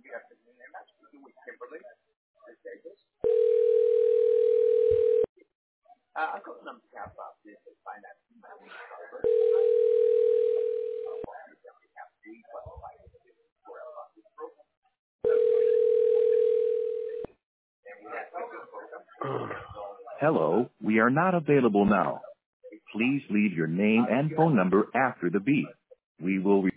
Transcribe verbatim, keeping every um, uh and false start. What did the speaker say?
Hello, we are not available now. Please leave your name and phone number after the beep. We will